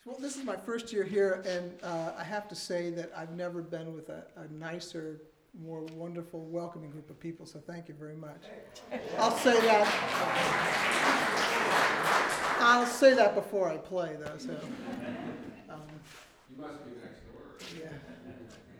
Well, this is my first year here, and I have to say that I've never been with a nicer, more wonderful, welcoming group of people, so thank you very much. I'll say that. I'll say that before I play, though. So, You must be next door. yeah.